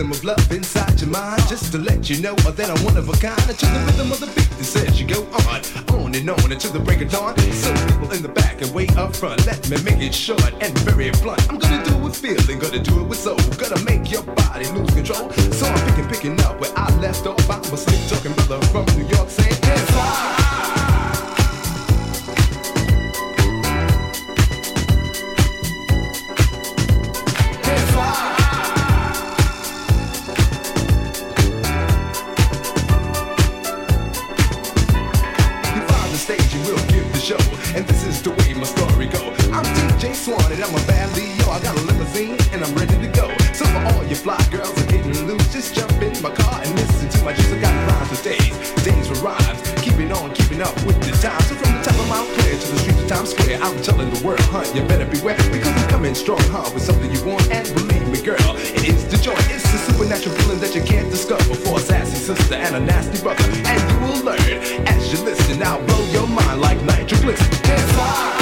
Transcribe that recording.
of love inside your mind, just to let you know that I'm one of a kind. To the rhythm of the beat that says you go on and on until the break of dawn. Some people in the back and way up front, let me make it short and very blunt. I'm gonna do it with feeling, gonna do it with soul, gonna make your body lose control. So I'm picking up where I left off. I'm a slick talking brother from New York saying, hands high. And this is the way my story go. I'm DJ Swan and I'm a bad Leo. I got a limousine and I'm ready to go. So for all you fly girls are getting loose, just jump in my car and listen to my juice. I got rhymes for days for rhymes. Keeping up with the time. So from the top of Mount Clear to the streets of Times Square, I'm telling the world, you better beware, because I'm coming strong, with something you want. And believe me, girl, it is the joy. It's the supernatural feeling that you can't discover. For a sassy sister and a nasty brother, and you will learn as you listen. I'll blow your mind like nitroglycerin. Hands high.